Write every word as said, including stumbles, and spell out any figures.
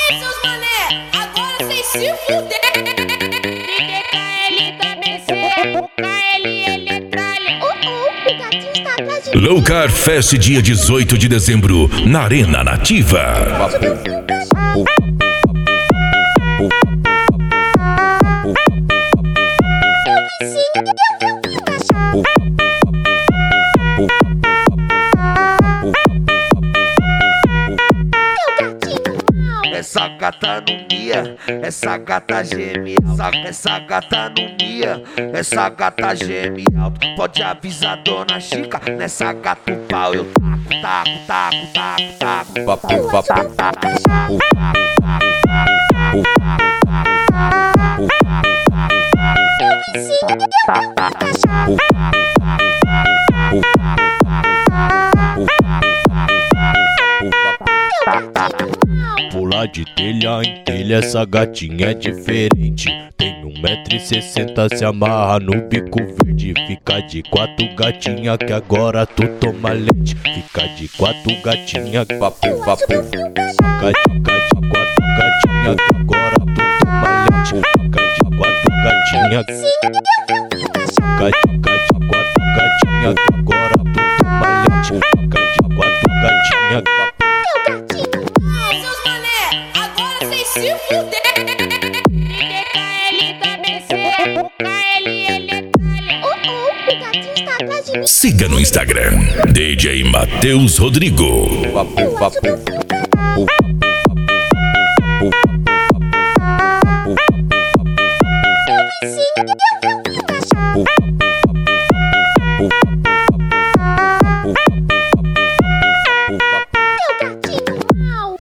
Aí, seus mané, agora vocês se fuder. D D K L da B C, o K L L é tralha. Oh, oh, o gatinho está atrás de mim. Loucar Fest, dia dezoito de dezembro, na Arena Nativa. Essa gata não mia, essa gata geme, essa, essa gata não mia, essa gata geme alto. Pode avisar dona Chica, nessa gata o pau eu taco, taco, taco, taco, taco. Papo, papo, papo, papo, Pular de telha em telha, essa gatinha é diferente. Tem um metro e sessenta, se amarra no bico verde. Fica de quatro gatinha que agora tu toma leite. Fica de quatro gatinha, papo, papo. Fica de, fica de quatro gatinha que agora tu toma leite. Fica de quatro gatinha. Fica de, fica de quatro gatinha que agora tu toma leite. Fica de quatro gatinha, papo. Aí, seus mané, agora vocês se fuder. D D K L da B C, o K L L é tralha. Oh, oh, o gatinho está atrás de mim. Siga no Instagram, D J Matheus Rodrigo. papo, papo.